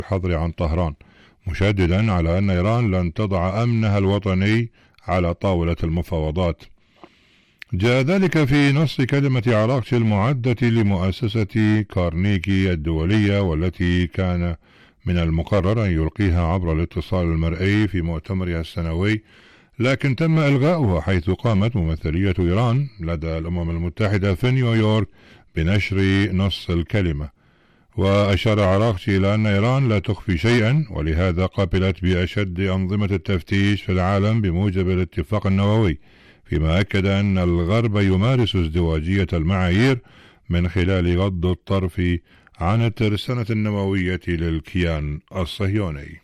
الحظر عن طهران، مشددا على أن إيران لن تضع أمنها الوطني على طاولة المفاوضات. جاء ذلك في نص كلمة عراقتي المعدة لمؤسسة كارنيكي الدولية، والتي كان من المقرر أن يلقيها عبر الاتصال المرئي في مؤتمرها السنوي، لكن تم إلغاؤها، حيث قامت ممثلية إيران لدى الأمم المتحدة في نيويورك بنشر نص الكلمة. وأشار عراقتي إلى أن إيران لا تخفي شيئا، ولهذا قبلت بأشد أنظمة التفتيش في العالم بموجب الاتفاق النووي، فيما أكد أن الغرب يمارس ازدواجية المعايير من خلال غض الطرف عن الترسانة النووية للكيان الصهيوني.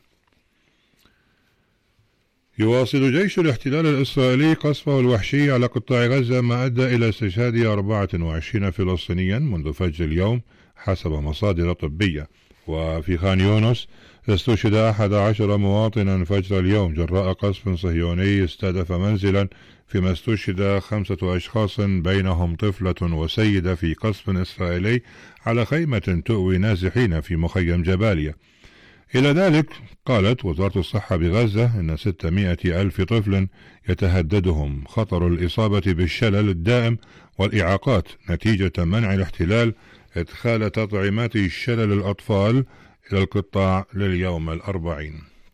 يواصل جيش الاحتلال الإسرائيلي قصفه الوحشي على قطاع غزة، ما أدى إلى استشهاد 24 فلسطينيا منذ فجر اليوم حسب مصادر طبية. وفي خان يونس استشهد 11 مواطنا فجر اليوم جراء قصف صهيوني استهدف منزلا، فيما استشهد 5 أشخاص بينهم طفلة وسيدة في قصف إسرائيلي على خيمة تؤوي نازحين في مخيم جباليا. إلى ذلك قالت وزارة الصحة بغزة إن 600 ألف طفل يتهددهم خطر الإصابة بالشلل الدائم والإعاقات نتيجة منع الاحتلال إدخال تطعيمات الشلل الأطفال إلى القطاع لليوم 40.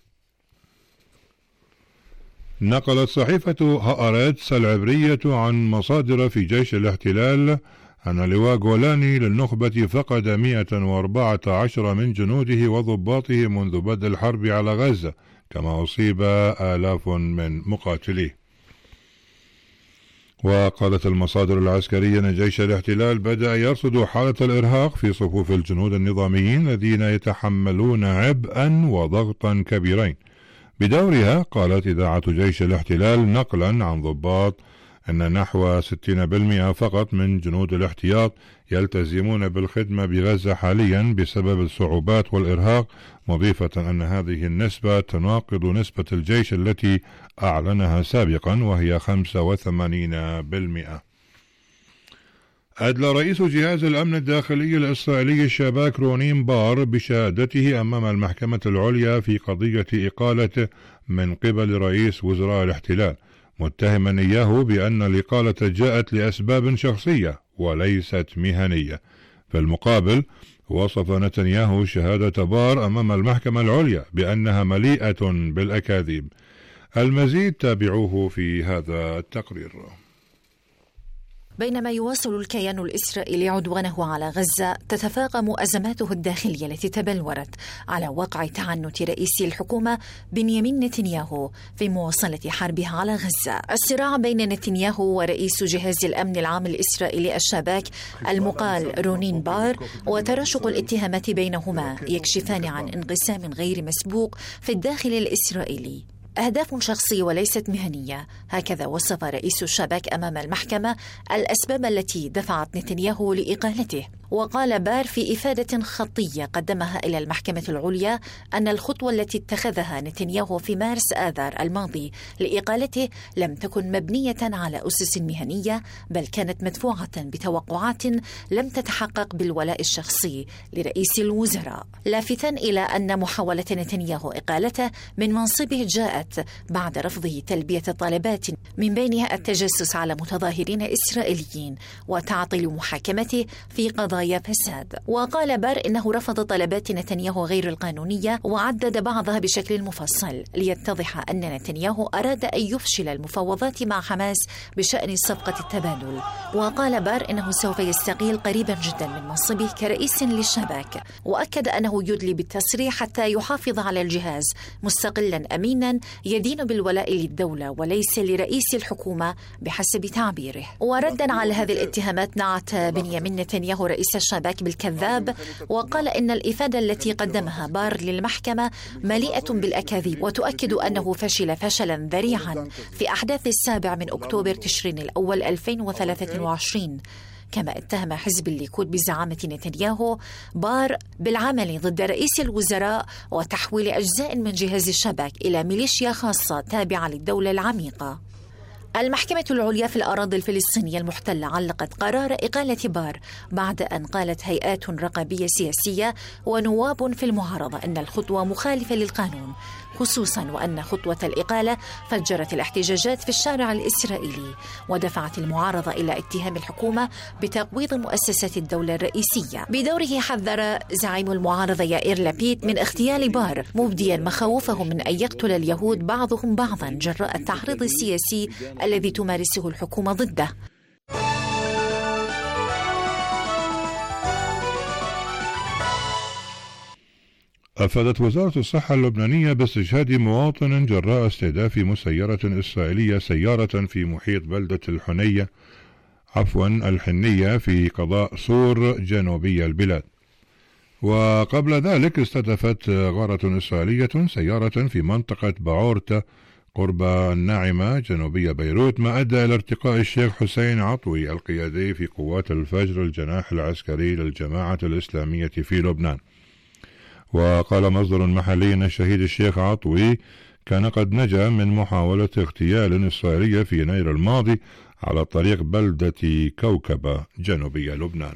نقلت صحيفة هآرتس العبرية عن مصادر في جيش الاحتلال أن لواء جولاني للنخبة فقد 114 من جنوده وضباطه منذ بدء الحرب على غزة، كما أصيب آلاف من مقاتليه. وقالت المصادر العسكرية أن جيش الاحتلال بدأ يرصد حالة الإرهاق في صفوف الجنود النظاميين الذين يتحملون عبئا وضغطا كبيرين. بدورها قالت إذاعة جيش الاحتلال نقلا عن ضباط أن نحو 60% فقط من جنود الاحتياط يلتزمون بالخدمة بغزة حاليا بسبب الصعوبات والإرهاق، مضيفة أن هذه النسبة تناقض نسبة الجيش التي أعلنها سابقا وهي 85%. أدلى رئيس جهاز الأمن الداخلي الإسرائيلي الشباك رونين بار بشهادته أمام المحكمة العليا في قضية إقالته من قبل رئيس وزراء الاحتلال، متهما إياه بأن الإقالة جاءت لأسباب شخصية وليست مهنية. في المقابل وصف نتنياهو شهادة بار أمام المحكمة العليا بأنها مليئة بالأكاذيب. المزيد تابعوه في هذا التقرير. بينما يواصل الكيان الإسرائيلي عدوانه على غزة، تتفاقم أزماته الداخلية التي تبلورت على وقع تعنت رئيس الحكومة بنيامين نتنياهو في مواصلة حربه على غزة. الصراع بين نتنياهو ورئيس جهاز الأمن العام الإسرائيلي الشباك المقال رونين بار وتراشق الاتهامات بينهما يكشفان عن انقسام غير مسبوق في الداخل الإسرائيلي. أهداف شخصية وليست مهنية، هكذا وصف رئيس الشباك أمام المحكمة الأسباب التي دفعت نتنياهو لإقالته. وقال بار في إفادة خطية قدمها إلى المحكمة العليا أن الخطوة التي اتخذها نتنياهو في مارس آذار الماضي لإقالته لم تكن مبنية على أسس مهنية، بل كانت مدفوعة بتوقعات لم تتحقق بالولاء الشخصي لرئيس الوزراء، لافتاً إلى أن محاولة نتنياهو إقالته من منصبه جاءت بعد رفضه تلبية طلبات من بينها التجسس على متظاهرين إسرائيليين وتعطيل محاكمته في قضايا فساد. وقال بار إنه رفض طلبات نتنياهو غير القانونية وعدد بعضها بشكل مفصل، ليتضح أن نتنياهو أراد أن يفشل المفاوضات مع حماس بشأن صفقة التبادل. وقال بار إنه سوف يستقيل قريبا جدا من منصبه كرئيس للشباك، وأكد أنه يدلي بالتصريح حتى يحافظ على الجهاز مستقلا أمينا يدين بالولاء للدولة وليس لرئيس الحكومة بحسب تعبيره. وردا على هذه الاتهامات نعت بنيامين نتنياهو رئيس الشباك بالكذاب، وقال إن الإفادة التي قدمها بار للمحكمة مليئة بالأكاذيب وتؤكد أنه فشل فشلا ذريعا في أحداث 7 أكتوبر تشرين الأول 2023. كما اتهم حزب الليكود بزعامة نتنياهو بار بالعمل ضد رئيس الوزراء وتحويل أجزاء من جهاز الشباك إلى ميليشيا خاصة تابعة للدولة العميقة. المحكمة العليا في الأراضي الفلسطينية المحتلة علقت قرار إقالة بار بعد أن قالت هيئات رقابية سياسية ونواب في المعارضة أن الخطوة مخالفة للقانون، خصوصا وأن خطوة الإقالة فجرت الاحتجاجات في الشارع الإسرائيلي ودفعت المعارضة إلى اتهام الحكومة بتقويض مؤسسات الدولة الرئيسية. بدوره حذر زعيم المعارضة يائير لابيد من اغتيال بار، مبديا مخاوفه من أن يقتل اليهود بعضهم بعضا جراء التحريض السياسي الذي تمارسه الحكومة ضده. أفادت وزارة الصحة اللبنانية باستشهاد مواطن جراء استهداف مسيرة إسرائيلية سيارة في محيط بلدة الحنية في قضاء صور جنوبي البلاد. وقبل ذلك استهدفت غارة إسرائيلية سيارة في منطقة باعورتا قرب الناعمة جنوبية بيروت، ما أدى إلى ارتقاء الشيخ حسين عطوي القيادي في قوات الفجر الجناح العسكري للجماعة الإسلامية في لبنان. وقال مصدر محلي أن الشهيد الشيخ عطوي كان قد نجا من محاولة اغتيال إسرائيلية في يناير الماضي على طريق بلدة كوكبة جنوبي لبنان.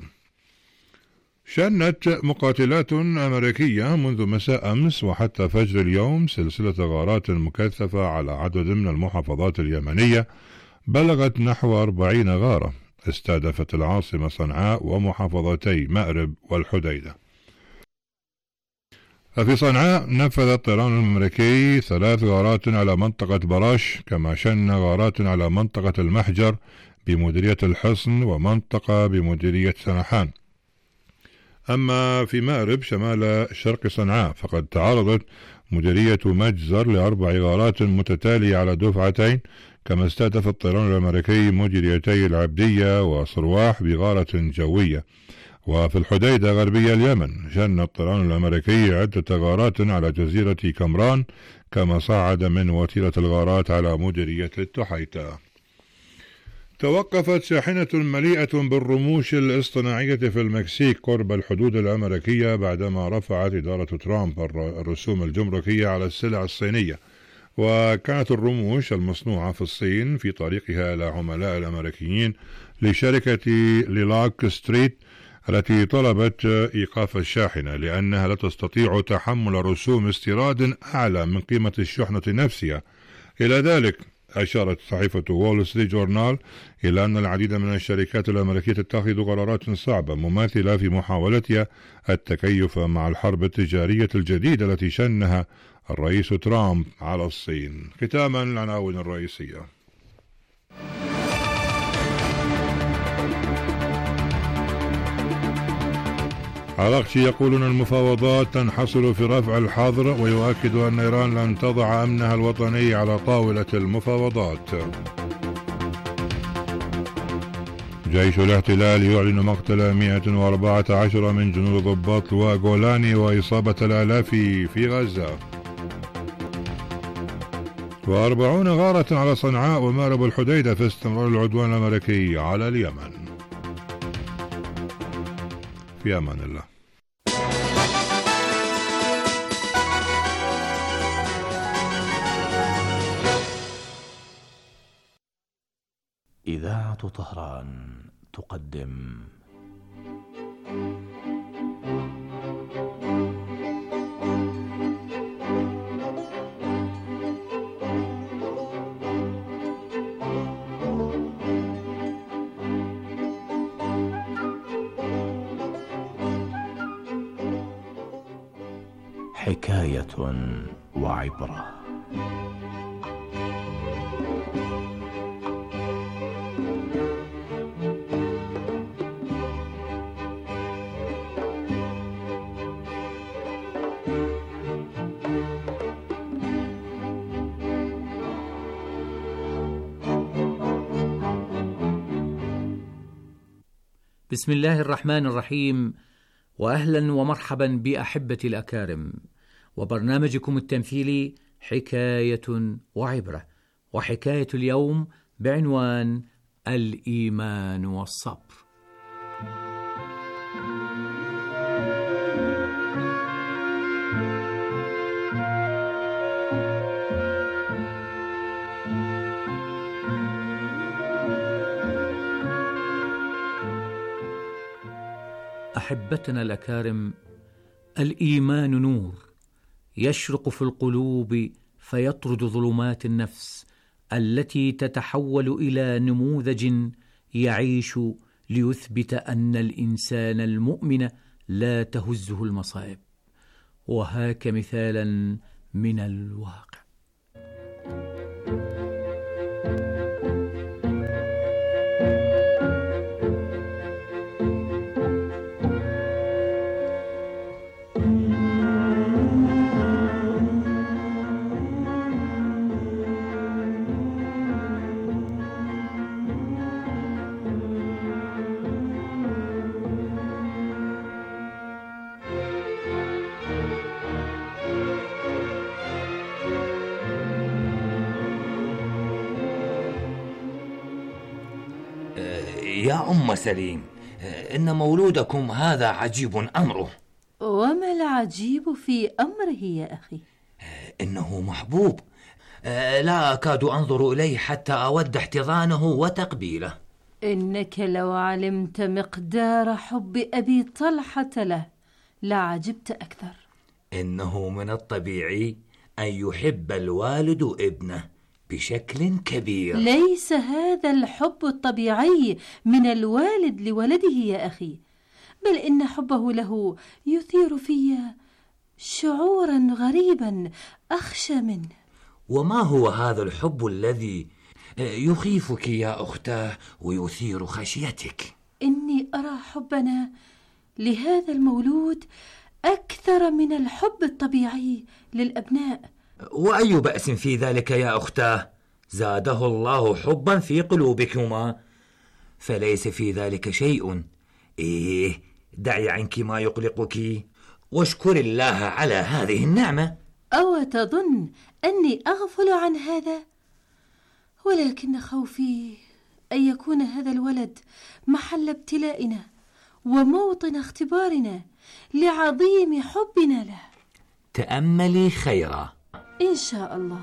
شنت مقاتلات أمريكية منذ مساء أمس وحتى فجر اليوم سلسلة غارات مكثفة على عدد من المحافظات اليمنية بلغت نحو 40 غارة استهدفت العاصمة صنعاء ومحافظتي مأرب والحديدة. ففي صنعاء نفذ الطيران الأمريكي 3 غارات على منطقة براش، كما شن غارات على منطقة المحجر بمديرية الحصن ومنطقة بمديرية سنحان. أما في مأرب شمال شرق صنعاء فقد تعرضت مديرية مجزر ل4 غارات متتالية على دفعتين، كما استهدف الطيران الأمريكي مديريتي العبدية وصرواح بغارة جوية. وفي الحديدة غربية اليمن شن الطيران الأمريكي عدة غارات على جزيرة كمران، كما صعد من وتيرة الغارات على مديرية التحيتة. توقفت شاحنة مليئة بالرموش الاصطناعية في المكسيك قرب الحدود الأمريكية بعدما رفعت إدارة ترامب الرسوم الجمركية على السلع الصينية، وكانت الرموش المصنوعة في الصين في طريقها إلى عملاء الأمريكيين لشركة ليلاك ستريت التي طلبت إيقاف الشاحنة لأنها لا تستطيع تحمل رسوم استيراد أعلى من قيمة الشحنة نفسها. إلى ذلك أشارت صحيفة وول ستريت جورنال إلى أن العديد من الشركات الأمريكية تتخذ قرارات صعبة مماثلة في محاولتها التكيف مع الحرب التجارية الجديدة التي شنها الرئيس ترامب على الصين. ختاما العناوين الرئيسية. عراقشي يقولون المفاوضات تنحصر في رفع الحظر، ويؤكد أن إيران لن تضع أمنها الوطني على طاولة المفاوضات. جيش الاحتلال يعلن مقتل 114 من جنود ضباط لواء جولاني وإصابة الآلاف في غزة. و40 غارة على صنعاء ومأرب الحديدة في استمرار العدوان الأمريكي على اليمن. في أمان الله. إذاعة طهران تقدم حكاية وعبرة. بسم الله الرحمن الرحيم، وأهلا ومرحبا بأحبتي الأكارم، وبرنامجكم التمثيلي حكاية وعبرة، وحكاية اليوم بعنوان الإيمان والصبر. أحبتنا الأكارم، الإيمان نور يشرق في القلوب فيطرد ظلمات النفس التي تتحول إلى نموذج يعيش ليثبت أن الإنسان المؤمن لا تهزه المصائب. وهاك مثالا من الواقع. يا أم سليم، إن مولودكم هذا عجيب أمره. وما العجيب في أمره يا أخي؟ إنه محبوب، لا أكاد أنظر إليه حتى أود احتضانه وتقبيله. إنك لو علمت مقدار حب أبي طلحة له لعجبت أكثر. إنه من الطبيعي أن يحب الوالد ابنه بشكل كبير. ليس هذا الحب الطبيعي من الوالد لولده يا أخي، بل إن حبه له يثير في شعورا غريبا أخشى منه. وما هو هذا الحب الذي يخيفك يا أختاه ويثير خشيتك؟ إني أرى حبنا لهذا المولود أكثر من الحب الطبيعي للأبناء. وأي بأس في ذلك يا أختاه؟ زاده الله حبا في قلوبكما، فليس في ذلك شيء. دعي عنك ما يقلقك واشكر الله على هذه النعمة. أو تظن أني أغفل عن هذا؟ ولكن خوفي أن يكون هذا الولد محل ابتلائنا وموطن اختبارنا لعظيم حبنا له. تأملي خيرا إن شاء الله.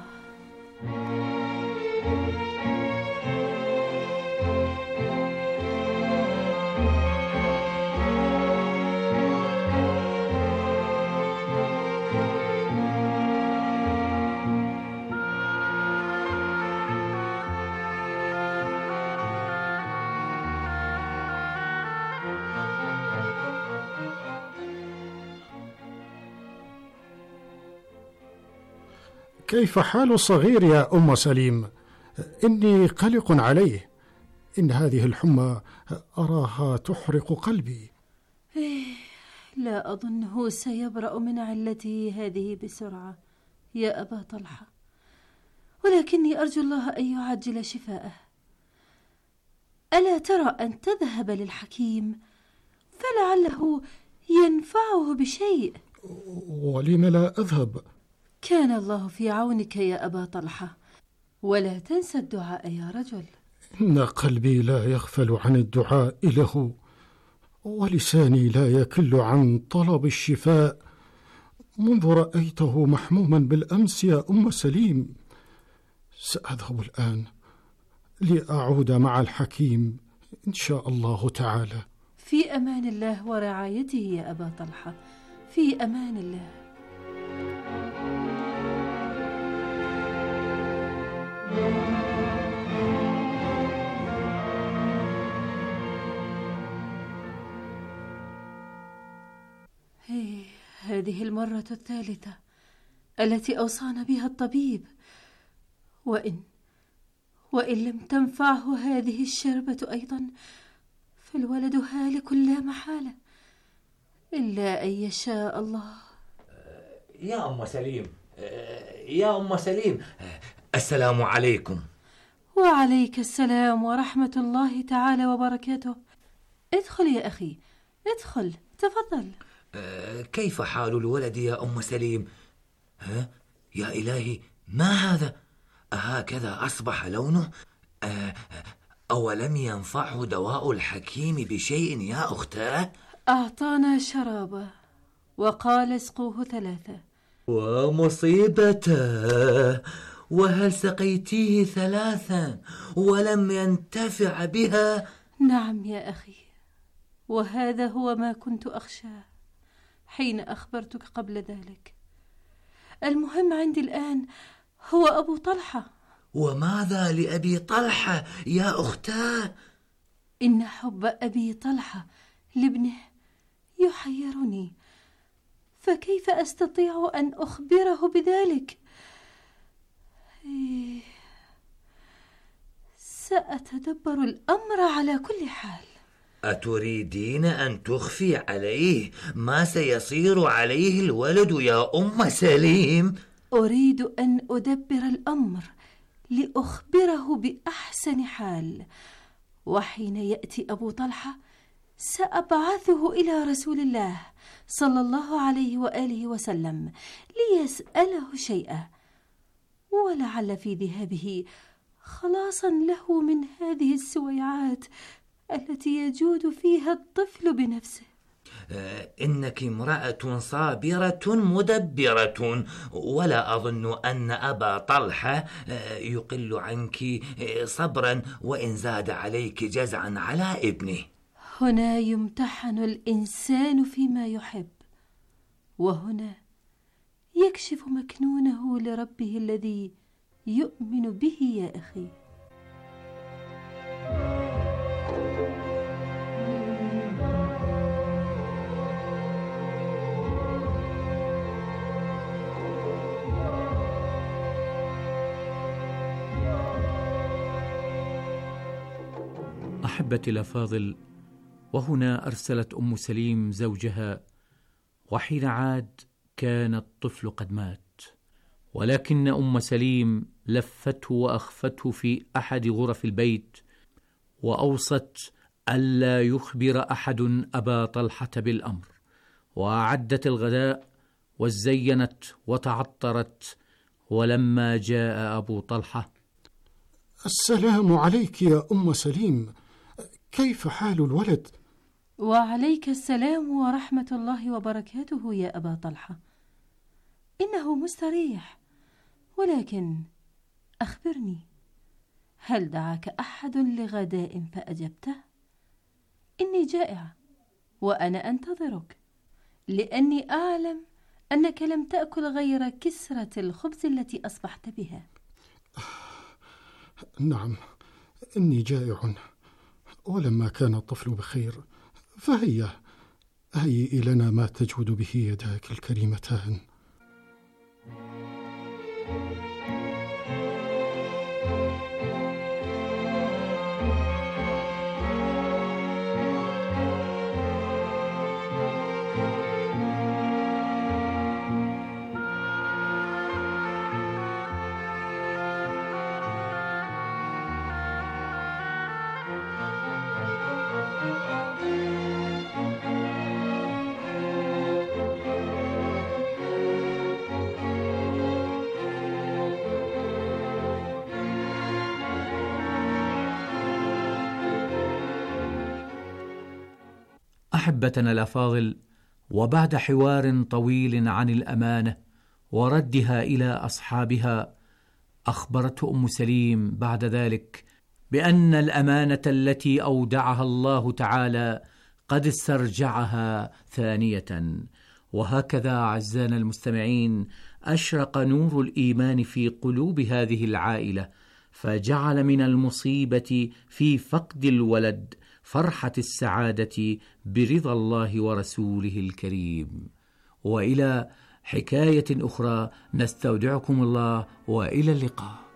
كيف حال الصغير يا أم سليم؟ إني قلق عليه، إن هذه الحمى أراها تحرق قلبي. لا أظنه سيبرأ من علته هذه بسرعة يا أبا طلحة، ولكني أرجو الله أن يعجل شفاءه. ألا ترى أن تذهب للحكيم فلعله ينفعه بشيء؟ ولم لا أذهب؟ كان الله في عونك يا أبا طلحة، ولا تنسى الدعاء يا رجل. إن قلبي لا يغفل عن الدعاء له، ولساني لا يكل عن طلب الشفاء منذ رأيته محموما بالأمس يا أم سليم. سأذهب الآن لأعود مع الحكيم إن شاء الله تعالى. في أمان الله ورعايته يا أبا طلحة، في أمان الله. هذه المرة الثالثة التي أوصانا بها الطبيب، وإن لم تنفعه هذه الشربة أيضا فالولد هالك لا محالة، إلا أن يشاء الله. يا أم سليم، يا أم سليم، السلام عليكم. وعليك السلام ورحمة الله تعالى وبركاته. ادخل يا أخي، ادخل، تفضل. كيف حال الولد يا أم سليم؟ يا إلهي، ما هذا؟ أهكذا أصبح لونه؟ أولم ينفعه دواء الحكيم بشيء يا أختاه؟ أعطانا شرابا وقال اسقوه 3. ومصيبته، وهل سقيتيه 3 ولم ينتفع بها؟ نعم يا أخي، وهذا هو ما كنت أخشاه حين أخبرتك قبل ذلك. المهم عندي الآن هو أبو طلحة. وماذا لأبي طلحة يا أختاه؟ إن حب أبي طلحة لابنه يحيرني، فكيف أستطيع أن أخبره بذلك؟ سأتدبر الأمر على كل حال. أتريدين أن تخفي عليه ما سيصير عليه الولد يا أم سليم؟ أريد أن أدبر الأمر لأخبره بأحسن حال، وحين يأتي أبو طلحة سأبعثه إلى رسول الله صلى الله عليه وآله وسلم ليسأله شيئا، ولعل في ذهابه خلاصا له من هذه السويعات التي يجود فيها الطفل بنفسه. إنك امرأة صابرة مدبرة، ولا أظن أن أبا طلحة يقل عنك صبرا وإن زاد عليك جزعا على ابنه. هنا يمتحن الإنسان فيما يحب، وهنا يكشف مكنونه لربه الذي يؤمن به يا أخي. أحبتي الأفاضل، وهنا أرسلت أم سليم زوجها، وحين عاد كان الطفل قد مات، ولكن أم سليم لفته وأخفته في أحد غرف البيت، وأوصت ألا يخبر أحد أبا طلحة بالأمر، وأعدت الغداء وزينت وتعطرت. ولما جاء أبو طلحة: السلام عليك يا أم سليم، كيف حال الولد؟ وعليك السلام ورحمة الله وبركاته يا أبا طلحة، إنه مستريح، ولكن أخبرني، هل دعاك أحد لغداء فأجبته؟ إني جائعة وأنا أنتظرك، لأني أعلم أنك لم تأكل غير كسرة الخبز التي أصبحت بها. نعم، إني جائع، ولما كان الطفل بخير فهيئي لنا ما تجود به يداك الكريمتان. أحبتنا الأفاضل، وبعد حوار طويل عن الأمانة وردها إلى أصحابها، أخبرته أم سليم بعد ذلك بأن الأمانة التي أودعها الله تعالى قد استرجعها ثانية. وهكذا أعزائنا المستمعين أشرق نور الإيمان في قلوب هذه العائلة، فجعل من المصيبة في فقد الولد فرحة السعادة برضا الله ورسوله الكريم. وإلى حكاية أخرى نستودعكم الله، وإلى اللقاء.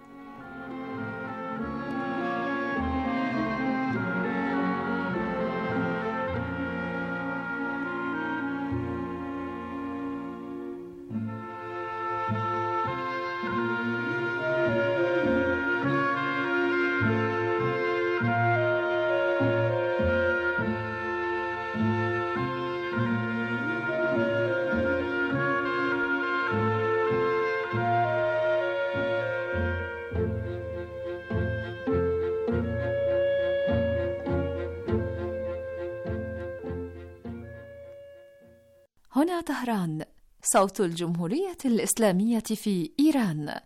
هنا طهران، صوت الجمهورية الإسلامية في إيران.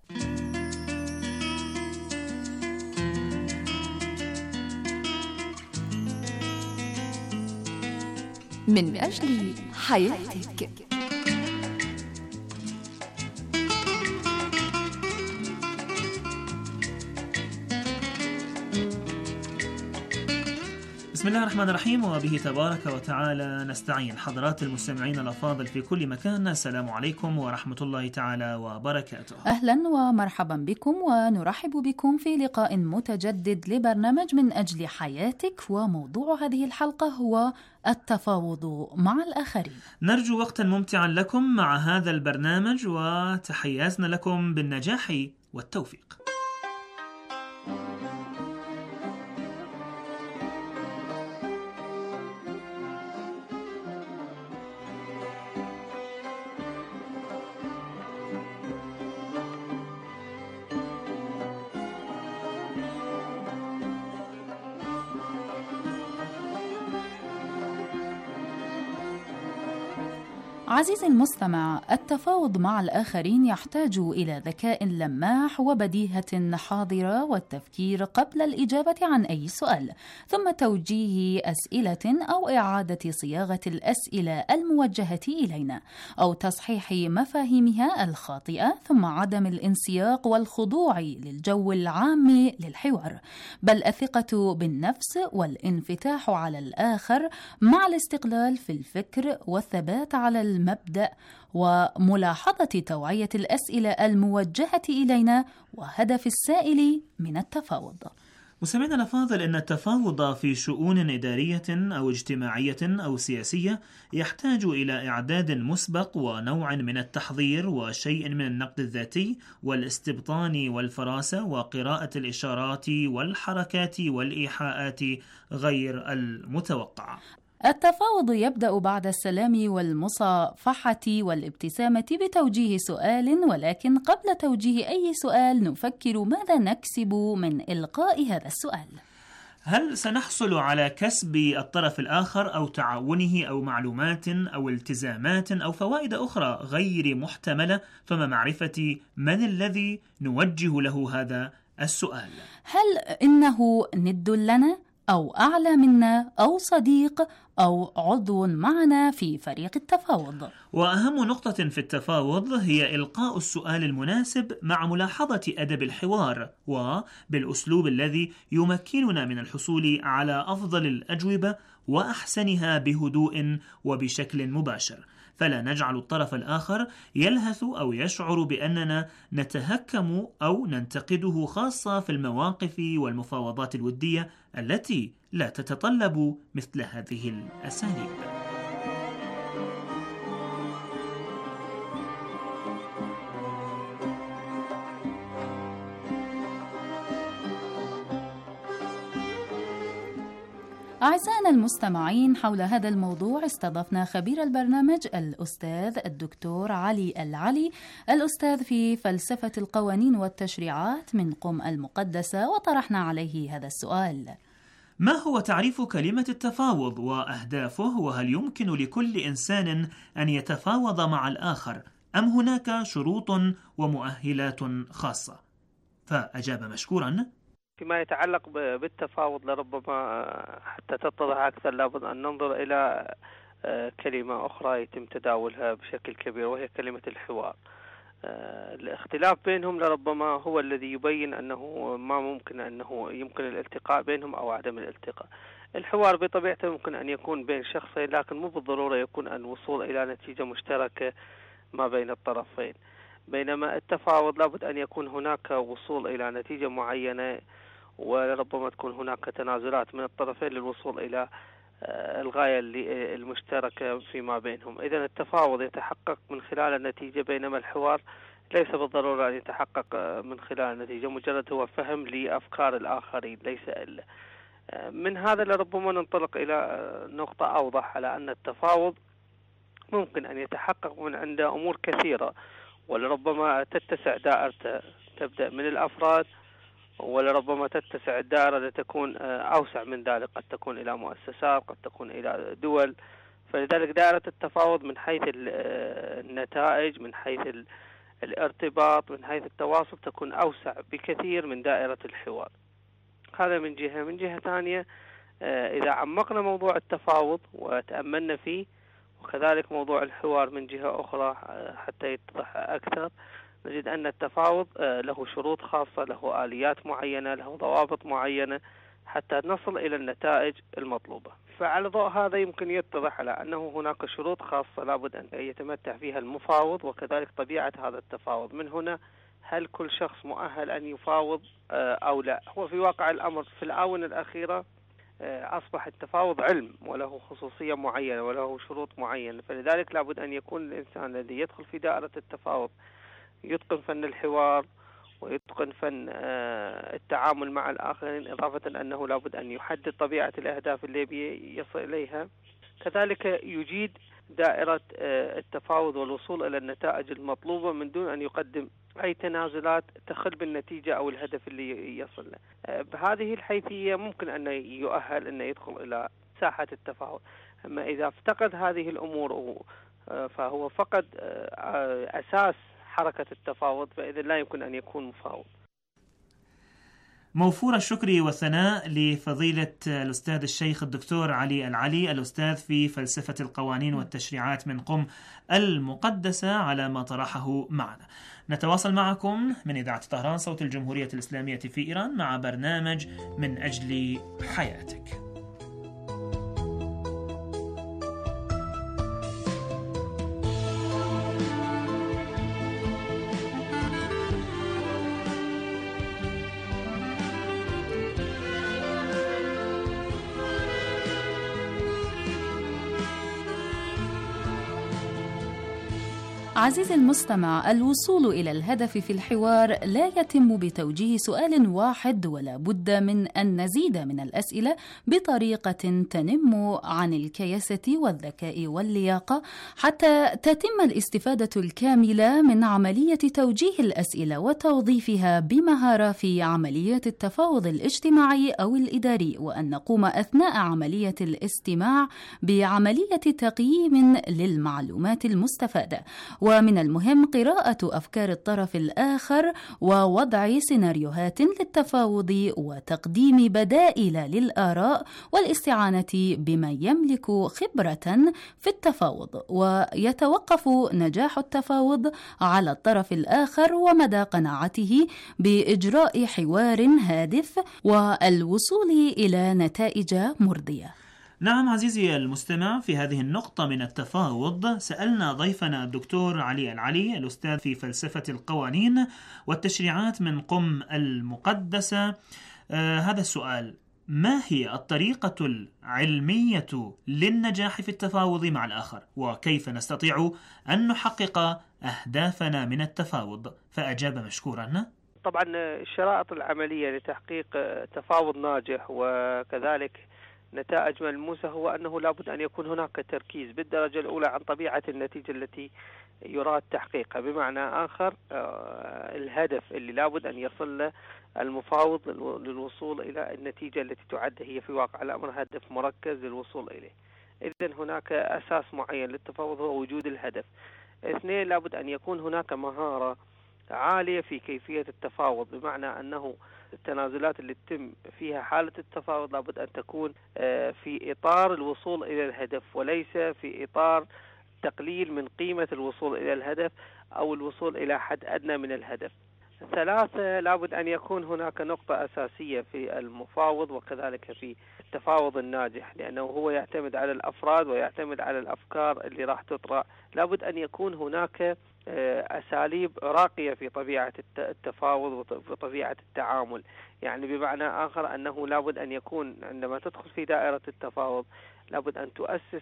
من أجل حياتك. بسم الله الرحمن الرحيم، وبه تبارك وتعالى نستعين. حضرات المستمعين الأفاضل في كل مكان، السلام عليكم ورحمة الله تعالى وبركاته. أهلا ومرحبا بكم، ونرحب بكم في لقاء متجدد لبرنامج من أجل حياتك، وموضوع هذه الحلقة هو التفاوض مع الآخرين. نرجو وقتا ممتعا لكم مع هذا البرنامج، وتحياتنا لكم بالنجاح والتوفيق. عزيزي المستمع، التفاوض مع الآخرين يحتاج إلى ذكاء لماح وبديهة حاضرة والتفكير قبل الإجابة عن أي سؤال، ثم توجيه أسئلة أو إعادة صياغة الأسئلة الموجهة إلينا أو تصحيح مفاهيمها الخاطئة، ثم عدم الانسياق والخضوع للجو العام للحوار، بل الثقة بالنفس والانفتاح على الآخر مع الاستقلال في الفكر والثبات على المبدأ وملاحظة توعية الأسئلة الموجهة إلينا وهدف السائل من التفاوض. مستمعينا الأفاضل، إن التفاوض في شؤون إدارية أو اجتماعية أو سياسية يحتاج إلى إعداد مسبق ونوع من التحضير وشيء من النقد الذاتي والاستبطان والفراسة وقراءة الإشارات والحركات والإيحاءات غير المتوقعة. التفاوض يبدأ بعد السلام والمصافحة والابتسامة بتوجيه سؤال، ولكن قبل توجيه أي سؤال نفكر ماذا نكسب من إلقاء هذا السؤال. هل سنحصل على كسب الطرف الآخر أو تعاونه أو معلومات أو التزامات أو فوائد أخرى غير محتملة؟ فما معرفة من الذي نوجه له هذا السؤال. هل إنه ند لنا أو أعلى منا أو صديق أو عضو معنا في فريق التفاوض؟ وأهم نقطة في التفاوض هي إلقاء السؤال المناسب مع ملاحظة أدب الحوار وبالأسلوب الذي يمكننا من الحصول على أفضل الأجوبة وأحسنها بهدوء وبشكل مباشر، فلا نجعل الطرف الآخر يلهث أو يشعر بأننا نتهكم أو ننتقده، خاصة في المواقف والمفاوضات الودية التي لا تتطلب مثل هذه الأساليب. أعزائنا المستمعين، حول هذا الموضوع استضفنا خبير البرنامج الأستاذ الدكتور علي العلي، الأستاذ في فلسفة القوانين والتشريعات من قم المقدسة، وطرحنا عليه هذا السؤال: ما هو تعريف كلمة التفاوض وأهدافه؟ وهل يمكن لكل إنسان أن يتفاوض مع الآخر أم هناك شروط ومؤهلات خاصة؟ فأجاب مشكورا: فيما يتعلق بالتفاوض لربما حتى تتضح أكثر لابد أن ننظر إلى كلمة أخرى يتم تداولها بشكل كبير، وهي كلمة الحوار. الاختلاف بينهم لربما هو الذي يبين أنه ما ممكن أنه يمكن الالتقاء بينهم أو عدم الالتقاء. الحوار بطبيعته يمكن أن يكون بين شخصين، لكن مو بالضرورة يكون الوصول إلى نتيجة مشتركة ما بين الطرفين، بينما التفاوض لابد أن يكون هناك وصول إلى نتيجة معينة، ولربما تكون هناك تنازلات من الطرفين للوصول إلى الغاية المشتركة فيما بينهم. إذن التفاوض يتحقق من خلال النتيجة، بينما الحوار ليس بالضرورة أن يتحقق من خلال النتيجة، مجرد هو فهم لأفكار الآخرين ليس إلا. من هذا لربما ننطلق إلى نقطة أوضح على أن التفاوض ممكن أن يتحقق من عند أمور كثيرة، ولربما تتسع دائرته، تبدأ من الأفراد، ولربما تتسع الدائرة لتكون أوسع من ذلك، قد تكون إلى مؤسسات، قد تكون إلى دول. فلذلك دائرة التفاوض من حيث النتائج، من حيث الارتباط، من حيث التواصل، تكون أوسع بكثير من دائرة الحوار. هذا من جهة. من جهة ثانية إذا عمقنا موضوع التفاوض وتأملنا فيه، وكذلك موضوع الحوار من جهة أخرى حتى يتضح أكثر، نجد أن التفاوض له شروط خاصة، له آليات معينة، له ضوابط معينة حتى نصل إلى النتائج المطلوبة. فعلى ضوء هذا يمكن يتضح على أنه هناك شروط خاصة لابد أن يتمتع فيها المفاوض، وكذلك طبيعة هذا التفاوض. من هنا هل كل شخص مؤهل أن يفاوض أو لا؟ هو في واقع الأمر في الآونة الأخيرة أصبح التفاوض علم وله خصوصية معينة وله شروط معينة، فلذلك لابد أن يكون الإنسان الذي يدخل في دائرة التفاوض يتقن فن الحوار ويتقن فن التعامل مع الآخرين، إضافة أنه لابد أن يحدد طبيعة الأهداف اللي يصل إليها، كذلك يجيد دائرة التفاوض والوصول إلى النتائج المطلوبة من دون أن يقدم أي تنازلات تخل بالنتيجة أو الهدف اللي يصل له. بهذه الحيثية ممكن أن يؤهل أن يدخل إلى ساحة التفاوض. أما إذا افتقد هذه الأمور فهو فقد أساس حركة التفاوض، فإذا لا يمكن أن يكون مفاوض. موفور الشكر والثناء لفضيلة الأستاذ الشيخ الدكتور علي العلي، الأستاذ في فلسفة القوانين والتشريعات من قم المقدسة، على ما طرحه معنا. نتواصل معكم من إذاعة طهران صوت الجمهورية الإسلامية في إيران مع برنامج من أجل حياتك. عزيزي المستمع، الوصول إلى الهدف في الحوار لا يتم بتوجيه سؤال واحد، ولا بد من أن نزيد من الأسئلة بطريقة تنم عن الكياسة والذكاء واللياقة حتى تتم الاستفادة الكاملة من عملية توجيه الأسئلة وتوظيفها بمهارة في عمليات التفاوض الاجتماعي أو الإداري، وأن نقوم أثناء عملية الاستماع بعملية تقييم للمعلومات المستفادة. ومن المهم قراءة أفكار الطرف الآخر ووضع سيناريوهات للتفاوض وتقديم بدائل للآراء والاستعانة بمن يملك خبرة في التفاوض. ويتوقف نجاح التفاوض على الطرف الآخر ومدى قناعته بإجراء حوار هادف والوصول إلى نتائج مرضية. نعم عزيزي المستمع، في هذه النقطة من التفاوض سألنا ضيفنا الدكتور علي العلي، الأستاذ في فلسفة القوانين والتشريعات من قم المقدسة، هذا السؤال: ما هي الطريقة العلمية للنجاح في التفاوض مع الآخر؟ وكيف نستطيع أن نحقق أهدافنا من التفاوض؟ فأجاب مشكورا: طبعا الشرائط العملية لتحقيق تفاوض ناجح وكذلك نتائج ملموسة هو أنه لابد أن يكون هناك تركيز بالدرجة الأولى عن طبيعة النتيجة التي يراد تحقيقها، بمعنى آخر الهدف اللي لابد أن يصل له المفاوض للوصول إلى النتيجة التي تعد هي في واقع الأمر هدف مركز للوصول إليه. إذن هناك أساس معين للتفاوض هو وجود الهدف. اثنين، لابد أن يكون هناك مهارة عالية في كيفية التفاوض، بمعنى أنه التنازلات اللي تتم فيها حالة التفاوض لابد أن تكون في إطار الوصول إلى الهدف، وليس في إطار تقليل من قيمة الوصول إلى الهدف أو الوصول إلى حد أدنى من الهدف. ثلاثة، لابد أن يكون هناك نقطة أساسية في المفاوض وكذلك في التفاوض الناجح، لأنه هو يعتمد على الأفراد ويعتمد على الأفكار اللي راح تطرأ. لابد أن يكون هناك أساليب راقية في طبيعة التفاوض وطبيعة التعامل، يعني بمعنى آخر أنه لابد أن يكون عندما تدخل في دائرة التفاوض لابد أن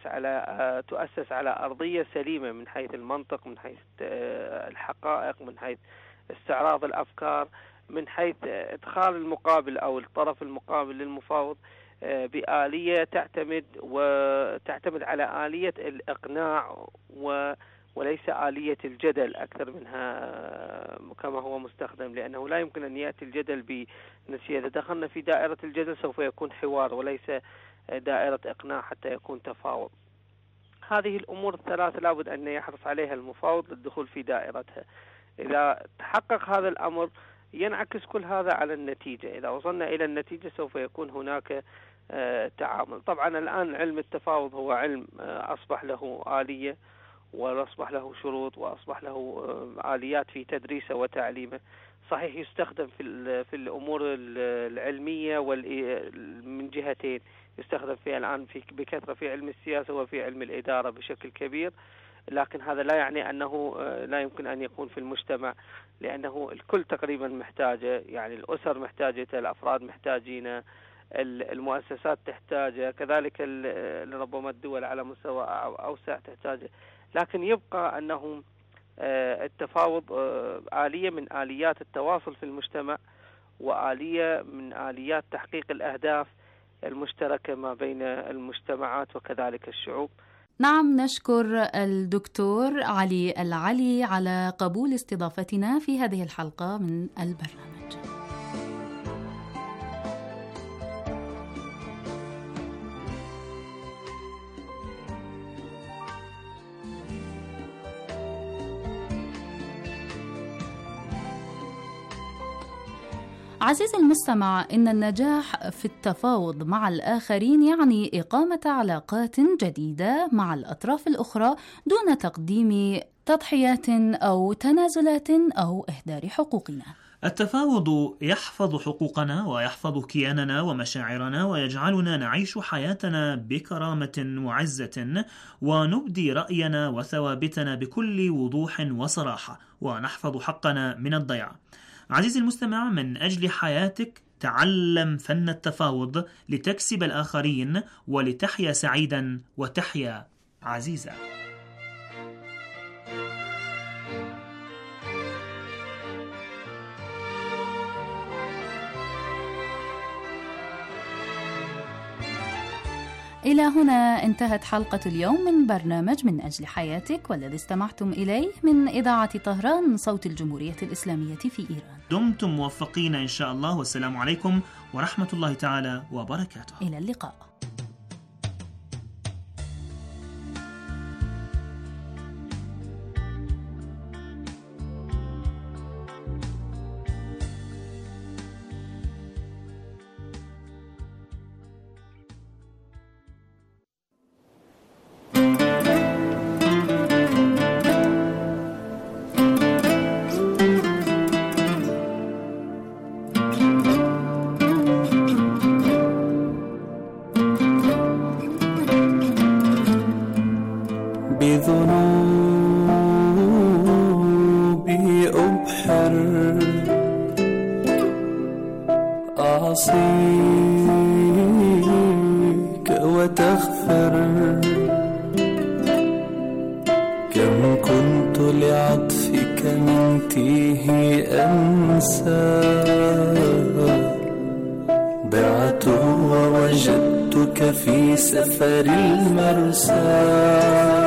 تؤسس على أرضية سليمة من حيث المنطق، من حيث الحقائق، من حيث استعراض الأفكار، من حيث إدخال المقابل أو الطرف المقابل للمفاوض بآلية تعتمد على آلية الإقناع وليس آلية الجدل أكثر منها كما هو مستخدم، لأنه لا يمكن أن يأتي الجدل بنسية. إذا دخلنا في دائرة الجدل سوف يكون حوار وليس دائرة إقناع حتى يكون تفاوض. هذه الأمور الثلاثة لابد أن يحرص عليها المفاوض للدخول في دائرتها. إذا تحقق هذا الأمر ينعكس كل هذا على النتيجة. إذا وصلنا إلى النتيجة سوف يكون هناك تعامل. طبعا الآن علم التفاوض هو علم أصبح له آلية وأصبح له شروط وأصبح له آليات في تدريسه وتعليمه. صحيح يستخدم في الأمور العلمية من جهتين، يستخدم فيها الآن بكثرة في علم السياسة وفي علم الإدارة بشكل كبير، لكن هذا لا يعني أنه لا يمكن أن يكون في المجتمع، لأنه الكل تقريبا محتاجه، يعني الأسر محتاجته، الأفراد محتاجينه، المؤسسات تحتاجه، كذلك ربما الدول على مستوى أوسع تحتاجه. لكن يبقى أنه التفاوض آلية من آليات التواصل في المجتمع، وآلية من آليات تحقيق الأهداف المشتركة ما بين المجتمعات وكذلك الشعوب. نعم، نشكر الدكتور علي العلي على قبول استضافتنا في هذه الحلقة من البرنامج. عزيزي المستمع، إن النجاح في التفاوض مع الآخرين يعني إقامة علاقات جديدة مع الأطراف الأخرى دون تقديم تضحيات أو تنازلات أو إهدار حقوقنا. التفاوض يحفظ حقوقنا ويحفظ كياننا ومشاعرنا ويجعلنا نعيش حياتنا بكرامة وعزة، ونبدي رأينا وثوابتنا بكل وضوح وصراحة، ونحفظ حقنا من الضياع. عزيزي المستمع، من أجل حياتك تعلم فن التفاوض لتكسب الآخرين ولتحيا سعيدا وتحيا عزيزا. إلى هنا انتهت حلقة اليوم من برنامج من أجل حياتك، والذي استمعتم إليه من إذاعة طهران صوت الجمهورية الإسلامية في إيران. دمتم موفقين إن شاء الله، والسلام عليكم ورحمة الله تعالى وبركاته. إلى اللقاء. بذنوبي أبحر أعصيك وتغفر، كم كنت لعطفك من تيه أنسى، ضعت ووجدتك في سفر المرسى.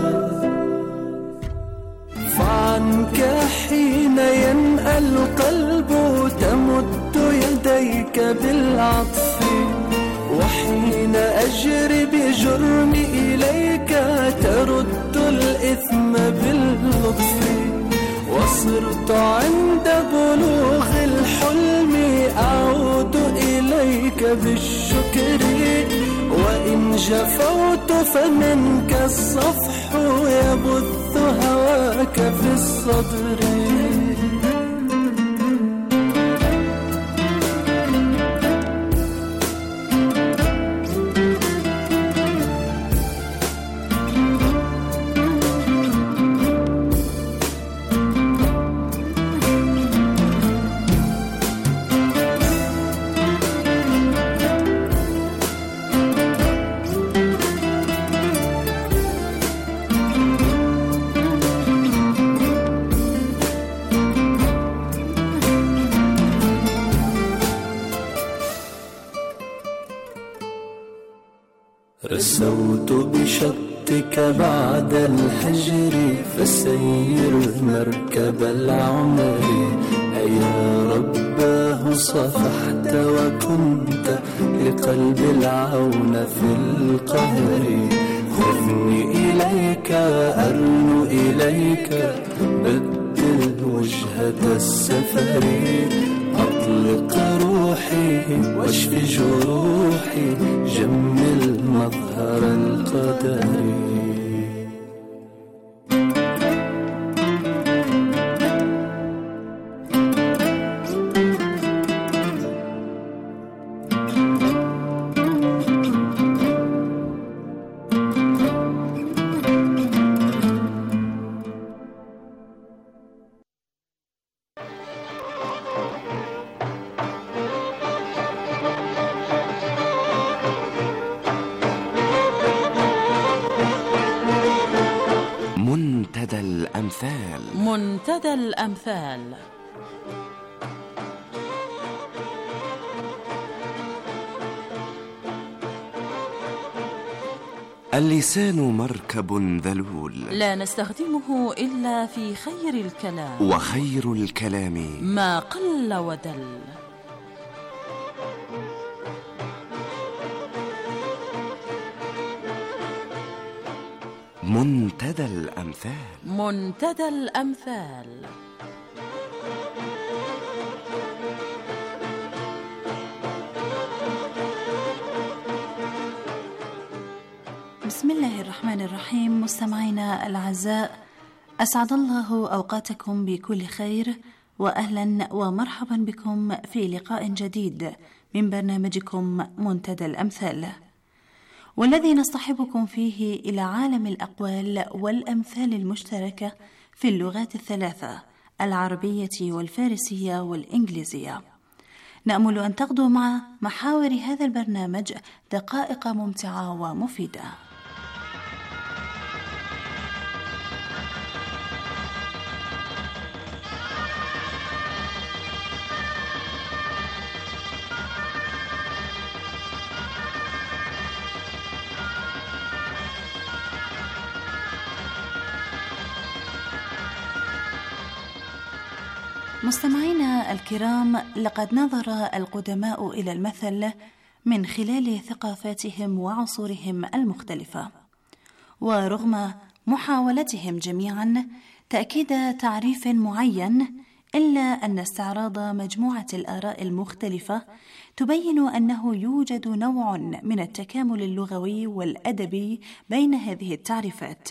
فعنك حين ينأى القلب تمد يديك بالعطف، وحين أجري بجرمي إليك ترد الإثم باللطف. وصرت عند بلوغ الحلم أعود إليك بالشكر، وإن جفوت فمنك الصفح يبث هواك في الصدر. رسوت بشطك بعد الحجر، فسير مركب العمر. يا رباه صفحت وكنت لقلب العون في القهر. خذني إليك أرنو إليك، بدل وجهة السفر. أطلق روحي واشف جروحي، جمل مظهر القدر. منتدى الأمثال. منتدى الأمثال. اللسان مركب ذلول، لا نستخدمه إلا في خير الكلام، وخير الكلام ما قل ودل. منتدى الأمثال. منتدى الأمثال. بسم الله الرحمن الرحيم. مستمعينا الأعزاء، أسعد الله أوقاتكم بكل خير، وأهلا ومرحبا بكم في لقاء جديد من برنامجكم منتدى الأمثال، والذي نصطحبكم فيه إلى عالم الأقوال والأمثال المشتركة في اللغات الثلاثة العربية والفارسية والإنجليزية. نأمل أن تقضوا مع محاور هذا البرنامج دقائق ممتعة ومفيدة. مستمعينا الكرام، لقد نظر القدماء إلى المثل من خلال ثقافاتهم وعصورهم المختلفة، ورغم محاولتهم جميعا تأكيد تعريف معين، إلا أن استعراض مجموعة الآراء المختلفة تبين أنه يوجد نوع من التكامل اللغوي والأدبي بين هذه التعريفات.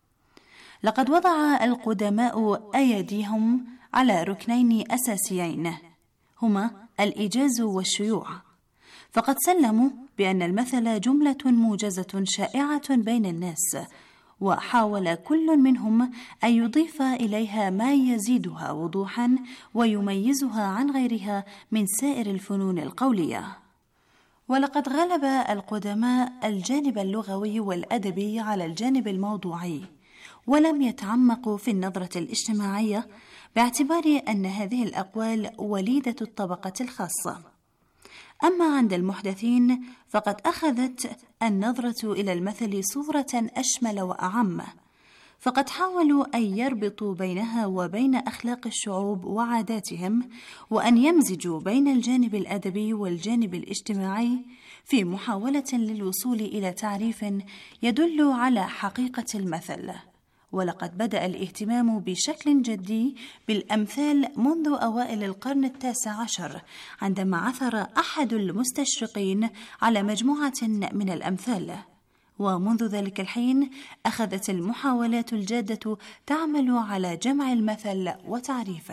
لقد وضع القدماء أيديهم على ركنين أساسيين هما الإيجاز والشيوع، فقد سلموا بأن المثل جملة موجزة شائعة بين الناس، وحاول كل منهم أن يضيف إليها ما يزيدها وضوحا ويميزها عن غيرها من سائر الفنون القولية. ولقد غلب القدماء الجانب اللغوي والأدبي على الجانب الموضوعي، ولم يتعمقوا في النظرة الاجتماعية باعتبار أن هذه الأقوال وليدة الطبقة الخاصة. أما عند المحدثين فقد أخذت النظرة إلى المثل صورة أشمل وأعم، فقد حاولوا أن يربطوا بينها وبين أخلاق الشعوب وعاداتهم، وأن يمزجوا بين الجانب الأدبي والجانب الاجتماعي في محاولة للوصول إلى تعريف يدل على حقيقة المثل. ولقد بدأ الاهتمام بشكل جدي بالأمثال منذ أوائل القرن 19، عندما عثر أحد المستشرقين على مجموعة من الأمثال، ومنذ ذلك الحين أخذت المحاولات الجادة تعمل على جمع المثل وتعريفه.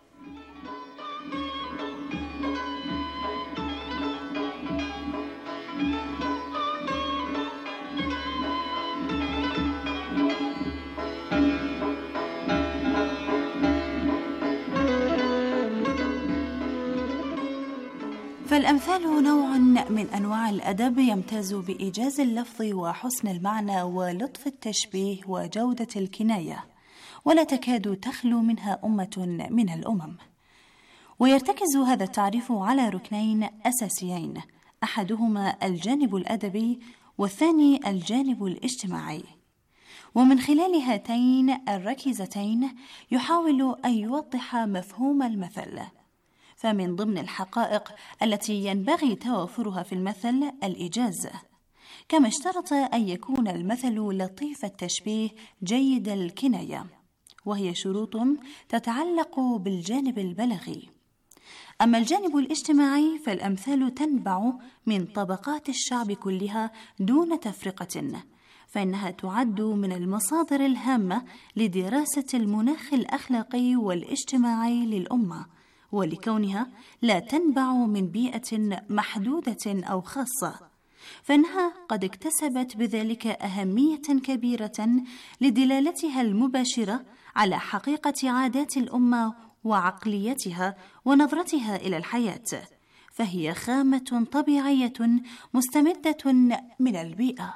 فالأمثال نوع من أنواع الأدب يمتاز بإيجاز اللفظ وحسن المعنى ولطف التشبيه وجودة الكناية، ولا تكاد تخلو منها أمة من الأمم. ويرتكز هذا التعريف على ركنين أساسيين، أحدهما الجانب الأدبي والثاني الجانب الاجتماعي. ومن خلال هاتين الركيزتين يحاول أن يوضح مفهوم المثل. فمن ضمن الحقائق التي ينبغي توافرها في المثل الإيجاز، كما اشترط أن يكون المثل لطيف التشبيه جيد الكناية، وهي شروط تتعلق بالجانب البلاغي. أما الجانب الاجتماعي فالأمثال تنبع من طبقات الشعب كلها دون تفرقة، فإنها تعد من المصادر الهامة لدراسة المناخ الأخلاقي والاجتماعي للأمة، ولكونها لا تنبع من بيئة محدودة أو خاصة، فإنها قد اكتسبت بذلك أهمية كبيرة لدلالتها المباشرة على حقيقة عادات الأمة وعقليتها ونظرتها إلى الحياة، فهي خامة طبيعية مستمدة من البيئة.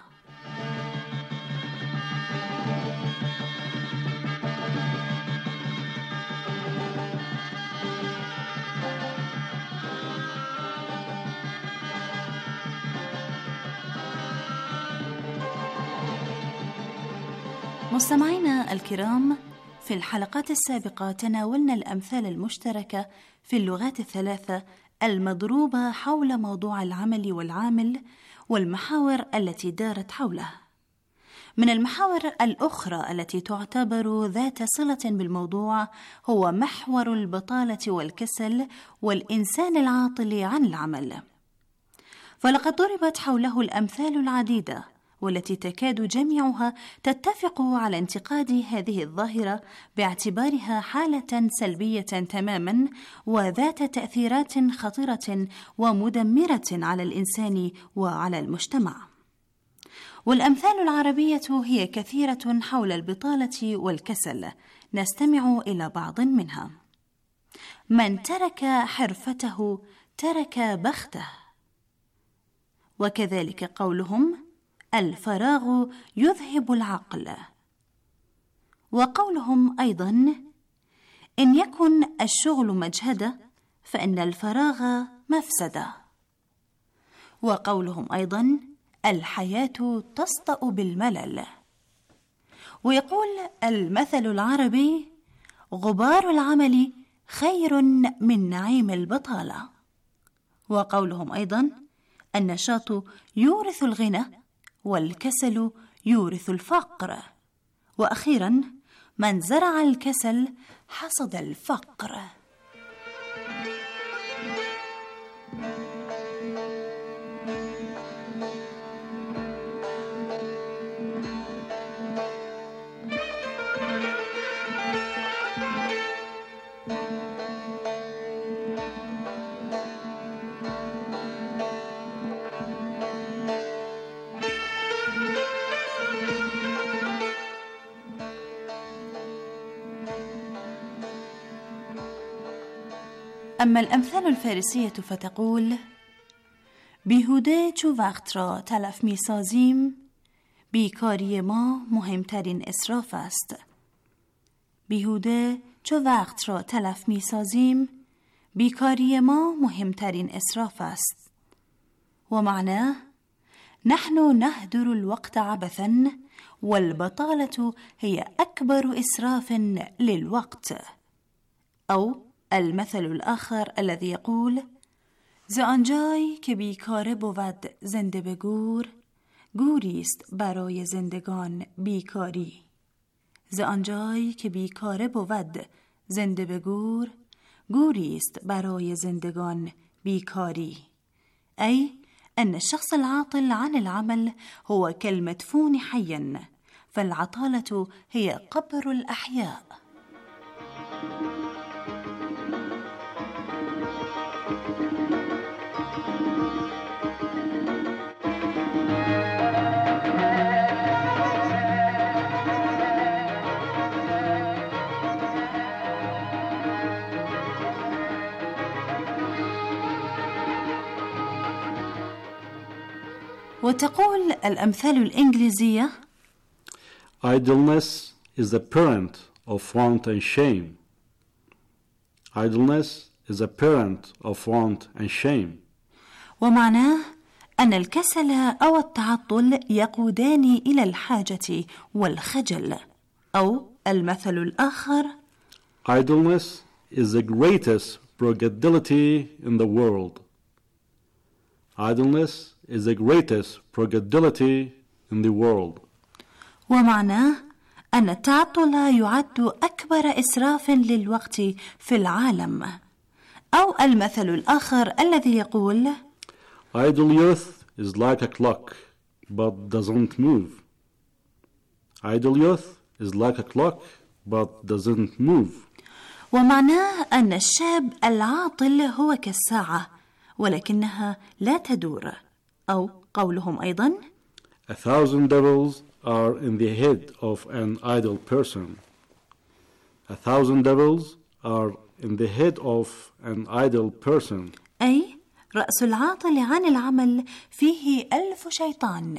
مستمعينا الكرام، في الحلقات السابقة تناولنا الأمثال المشتركة في اللغات الثلاثة المضروبة حول موضوع العمل والعامل والمحاور التي دارت حوله. من المحاور الأخرى التي تعتبر ذات صلة بالموضوع هو محور البطالة والكسل والإنسان العاطل عن العمل، فلقد ضربت حوله الأمثال العديدة والتي تكاد جميعها تتفق على انتقاد هذه الظاهرة باعتبارها حالة سلبية تماما وذات تأثيرات خطيرة ومدمرة على الإنسان وعلى المجتمع. والأمثال العربية هي كثيرة حول البطالة والكسل، نستمع إلى بعض منها. من ترك حرفته ترك بخته. وكذلك قولهم الفراغ يذهب العقل. وقولهم أيضا إن يكن الشغل مجهدة فإن الفراغ مفسدة. وقولهم أيضا الحياة تسطأ بالملل. ويقول المثل العربي غبار العمل خير من نعيم البطالة. وقولهم أيضا النشاط يورث الغنى والكسل يورث الفقر. وأخيرا من زرع الكسل حصد الفقر. أما الأمثال الفارسية فتقول بیهوده چو وقت را تلف می سازیم بیکاری ما مهمترین اسراف است. بیهوده چو وقت را تلف می سازیم بیکاری ما مهمترین اسراف است. ومعناه نحن نهدر الوقت عبثا والبطالة هي أكبر إسراف للوقت. أو المثل الآخر الذي يقول ز آنجای که بیکاره بود زنده به گور گوری است برای زندگان بیکاری. ز آنجای که بیکاره بود زنده به گور گوری است برای زندگان بیکاری. أي أن الشخص العاطل عن العمل هو كالمدفون حيا، فالعطالة هي قبر الأحياء. وتقول الأمثال الإنجليزية Idleness is the parent of want and shame. Idleness is the parent of want and shame. ومعناه أن الكسل أو التعطل يقودان إلى الحاجة والخجل. أو المثل الآخر Idleness is the greatest prodigality in the world. Idleness is the greatest prodigality in the world. ومعناه أن التعطل يعد أكبر إسراف للوقت في العالم. أو المثل الآخر الذي يقول Idle youth is like a clock but doesn't move. Idle youth is like a clock but doesn't move. ومعناه أن الشاب العاطل هو كالساعة ولكنها لا تدور. أو قولهم أيضا 1,000 devils are in the head of an idle person. 1,000 devils are in the head of an idle person. أي رأس العاطل عن العمل فيه 1000 شيطان.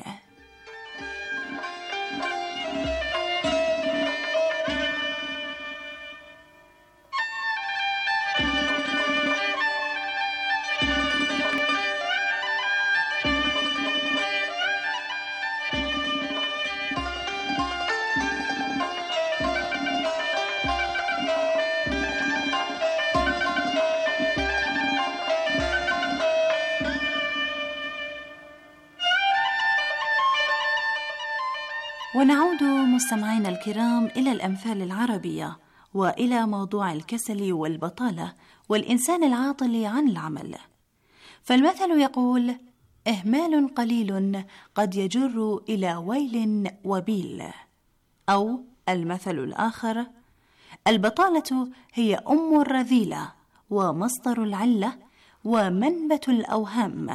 ونعود مستمعينا الكرام إلى الأمثال العربية وإلى موضوع الكسل والبطالة والإنسان العاطل عن العمل. فالمثل يقول إهمال قليل قد يجر إلى ويل وبيل. أو المثل الآخر البطالة هي أم الرذيلة ومصدر العلة ومنبت الأوهام.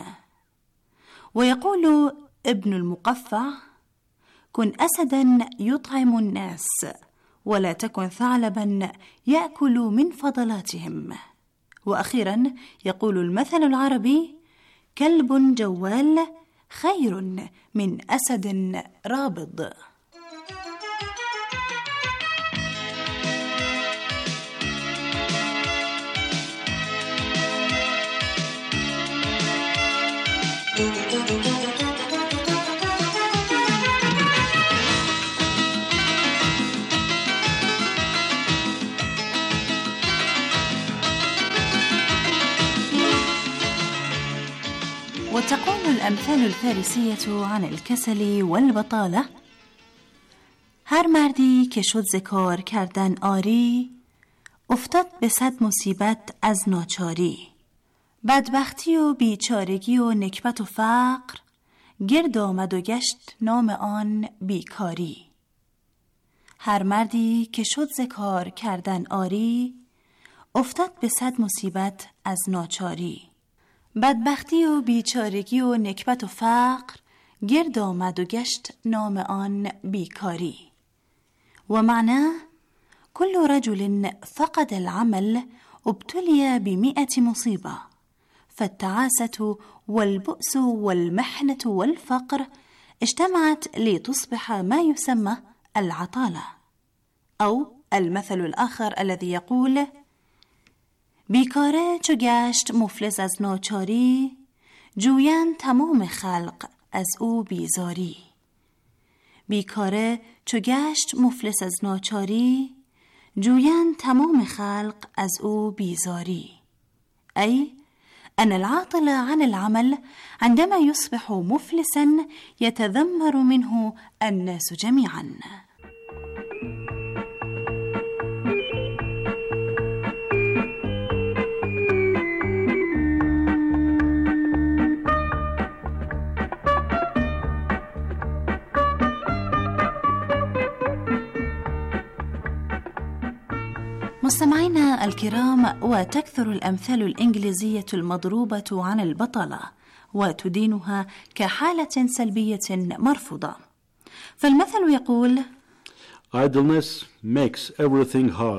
ويقول ابن المقفع كن أسدا يطعم الناس ولا تكن ثعلبا يأكل من فضلاتهم. وأخيرا يقول المثل العربي كلب جوال خير من أسد رابض. وتقول الأمثال الفارسية عن الکسل والبطالة هر مردی که شد ز کار کردن آری افتاد به 100 مصیبت از ناچاری. بدبختی و بیچارگی و نکبت و فقر گرد آمد و گشت نام آن بیکاری. هر مردی که شد ز کار کردن آری افتاد به 100 مصیبت از ناچاری. بدبختی و بیچارگی و نکبت و فقر گرد آمد و گشت نام آن بیکاری. و معناه كل رجل فقد العمل ابتلي ب100 مصيبة، فالتعاسة والبؤس والمحنة والفقر اجتمعت لتصبح ما يسمى العطالة. أو المثل الآخر الذي يقول بیکاره چو گشت مفلس از ناچاری جویند تمام خلق از او بیزاری. بیکاره چو گشت مفلس از ناچاری جویند تمام خلق از او بیزاری. أي أن العاطل عن العمل عندما يصبح مفلسا يتذمر منه الناس جميعا. مستمعينا الكرام، وتكثر الأمثال الإنجليزية المضروبة عن البطالة وتدينها كحالة سلبية مرفوضة. فالمثل يقول Idleness makes everything hard.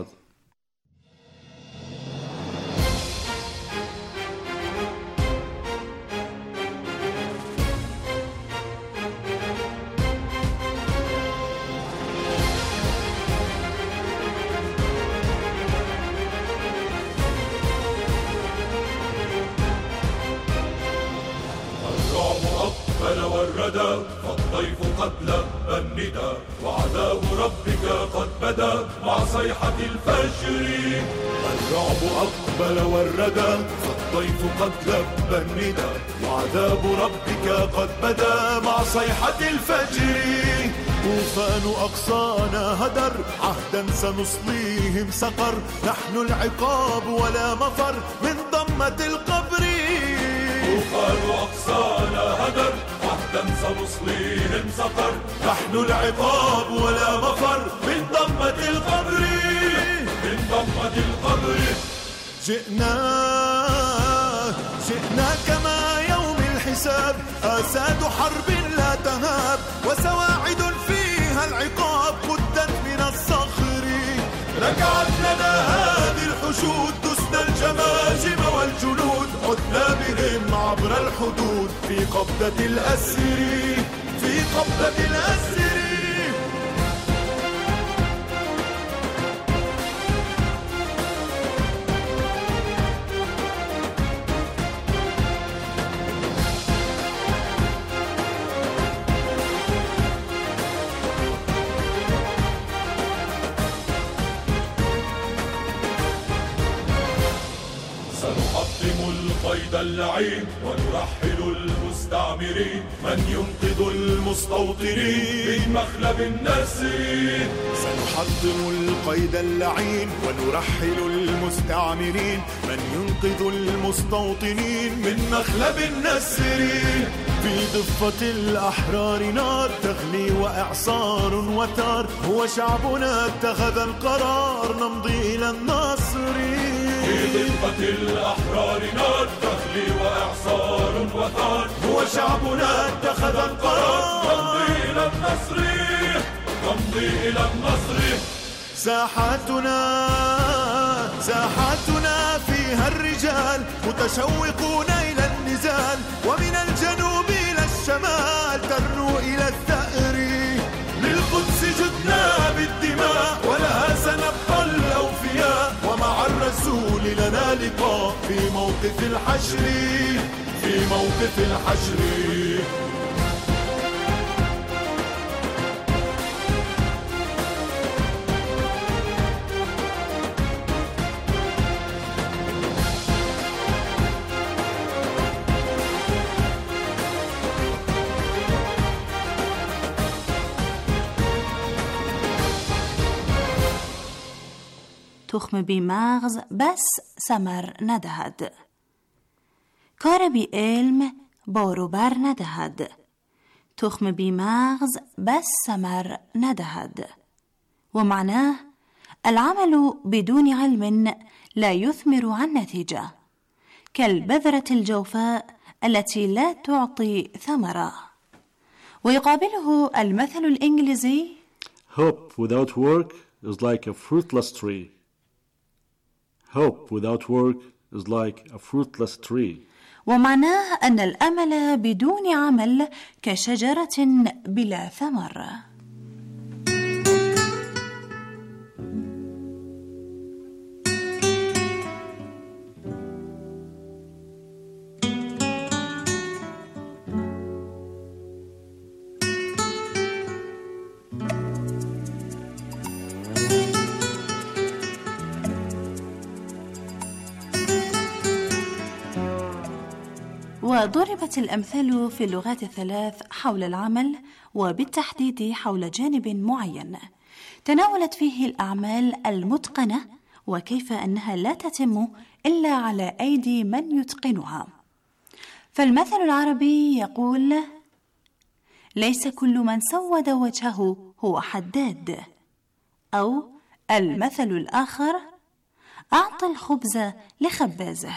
فالضيف قد لبى الندى وعذاب ربك قد بدا مع صيحة الفجر. الرعب أقبل والردى فالضيف قد لبى الندى وعذاب ربك قد بدا مع صيحة الفجر. طوفان أقصانا هدر عهدا سنصليهم سقر، نحن العقاب ولا مفر من ضمة القبر. طوفان أقصانا هدر وحدا سنصليهم سقر. نحن العقاب ولا مفر من ضمة القبر. من ضمة القبر جئنا كما يوم الحساب. آساد حرب لا تهاب وسواعد فيها العقاب قدت من الصخر. ركعت لنا هذه الحشود دسنا الجماجم والجنود. عدنا بهم عبر الحدود في قبضة الأسر. في قبضة الأسر. القيد اللعين ونرحل المستعمرين. من ينقذ المستوطنين من مخلب النسرين. سنحطم القيد اللعين ونرحل المستعمرين. من ينقذ المستوطنين من مخلب النسرين. في ضفة الأحرار نار تغلي وإعصار وثار. هو شعبنا اتخذ القرار نمضي إلى النصر. في ضفة الأحرار نار تغلي وإعصار وثار. هو شعبنا اتخذ القرار نمضي إلى النصر. نمضي إلى النصر. ساحاتنا فيها الرجال متشوقون إلى النزال. ومن الجنوب إلى الشمال ترنو إلى الثأر. للقدس جدنا بالدماء ولها سنبقى الأوفياء. ومع الرسول لنا لقاء في موقف الحشر. في موقف الحشر. تخم بمغز بس سمر ندهد. کار بی علم بارو بر ندهد. تخم بی مغز بس ثمر ندهد. ومعناه العمل بدون علم لا يثمر عن نتيجة، كالبذرة الجوفاء التي لا تعطي ثمرة. ويقابله المثل الإنجليزي Hope without work is like a fruitless tree. Hope without work is like a fruitless tree. ومعناه أن الأمل بدون عمل كشجرة بلا ثمر. وضربت الأمثال في اللغات الثلاث حول العمل، وبالتحديد حول جانب معين تناولت فيه الأعمال المتقنة وكيف أنها لا تتم إلا على أيدي من يتقنها. فالمثل العربي يقول: ليس كل من سود وجهه هو حداد. أو المثل الآخر: أعط الخبز لخبازه.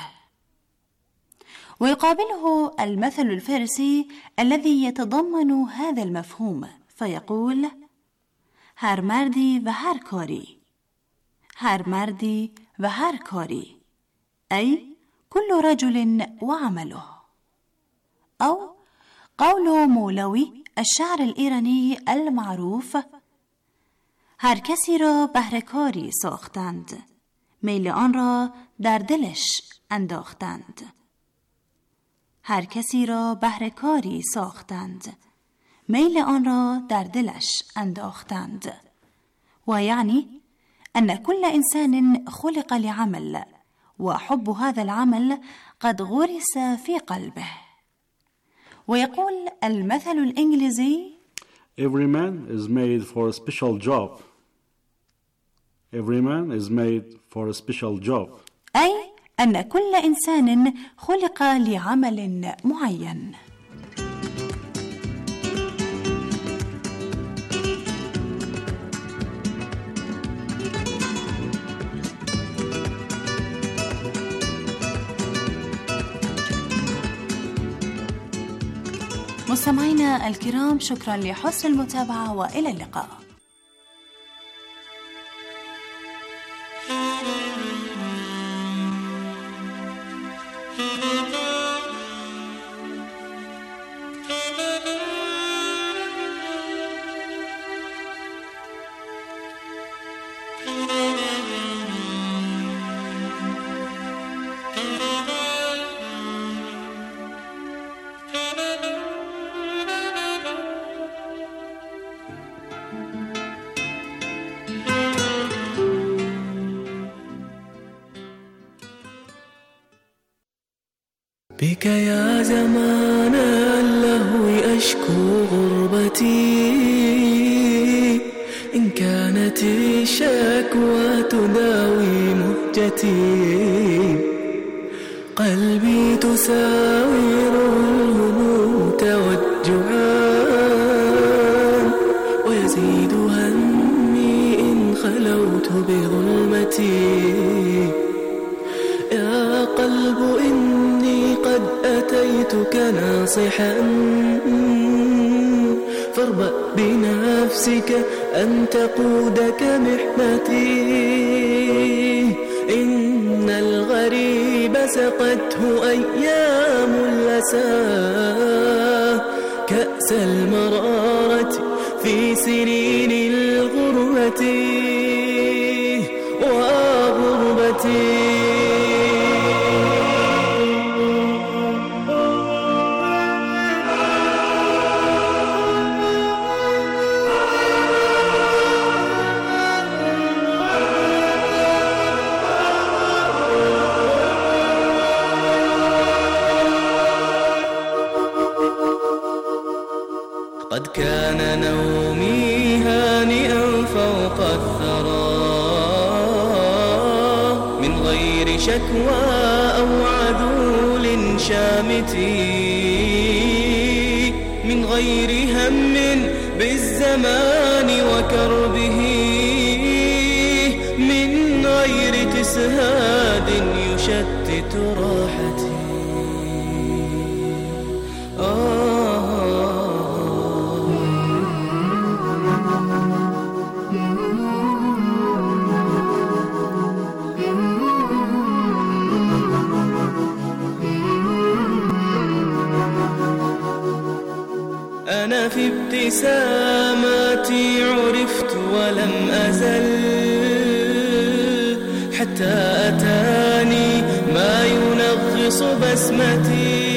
ويقابله المثل الفارسي الذي يتضمن هذا المفهوم فيقول: هر مردی و هر کاری. هر مردی و هر کاری، أي كل رجل وعمله. أو قول مولوی الشاعر الإيرانی المعروف: هر کسی را بهر کاری ساختند، میل آن را در دلش انداختند. هر کسی را بهر کاری ساختند، میل آن را در دلش انداختند. ويعني أن كل إنسان خلق لعمل، وحب هذا العمل قد غرس في قلبه. ويقول المثل الإنجليزي: Every man is made for a special job. Every man is made for a special job. أي أن كل إنسان خلق لعمل معين. مستمعينا الكرام، شكرا لحسن المتابعة وإلى اللقاء. بك يا زمان اللهو أشكو غربتي، إن كانت الشكوى تداوي مهجتي، قلبي تساوره الهموم توجعان، ويزيد همي إن خلوت بظلمتي. يا قلب إني قد أتيتك ناصحا، فاربأ بنفسك أن تقودك محنتي. إن الغريب سقته أيام الأسى، كأس المرارة في سنين الغربة وغربتي. قد كان نومي هانئا فوق الثرى، من غير شكوى أو عذول شامت، من غير هم بالزمان وكربه، من غير تسهاد يشتت راحتي. أنا في ابتساماتي عرفت ولم أزل، حتى أتاني ما ينغص بسمتي.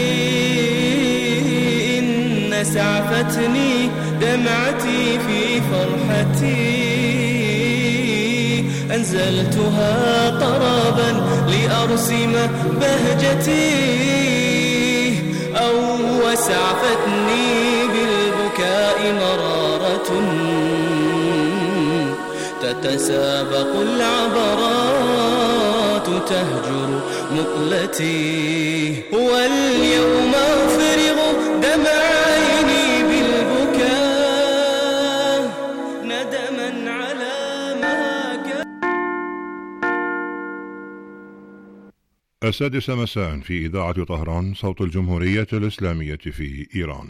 إن سعفتني دمعتي في فرحتي، أنزلتها طربا لأرسم بهجتي، أو وسعفتني بالبكاء مرارة، تتسابق العبرات تهجر مقلتي. واليوم أفرغ دمع عيني بالبكاء ندما على ما كان. 6 مساء في إذاعة طهران، صوت الجمهورية الإسلامية في إيران.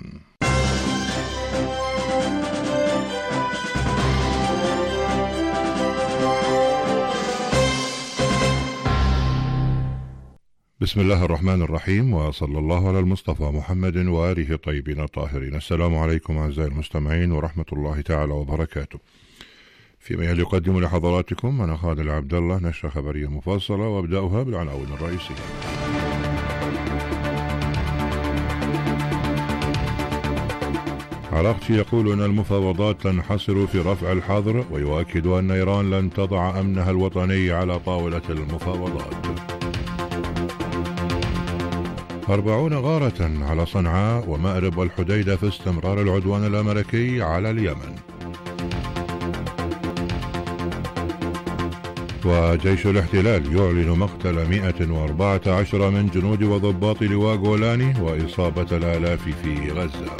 بسم الله الرحمن الرحيم، وصلى الله على المصطفى محمد وآله الطيبين الطاهرين. السلام عليكم أعزائي المستمعين ورحمة الله تعالى وبركاته. فيما يلي يقدم لحضراتكم أنا خالد العبد الله نشرة خبرية مفصلة، وأبدأها بالعناوين الرئيسية. عراقتي يقول أن المفاوضات تنحصر في رفع الحظر، ويؤكد أن إيران لن تضع أمنها الوطني على طاولة المفاوضات. 40 غارة على صنعاء ومأرب والحديدة في استمرار العدوان الأمريكي على اليمن. وجيش الاحتلال يعلن مقتل 114 من جنود وضباط لواء جولاني وإصابة الآلاف في غزة.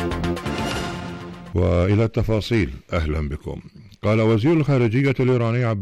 وإلى التفاصيل، أهلا بكم. قال وزير الخارجية الإيراني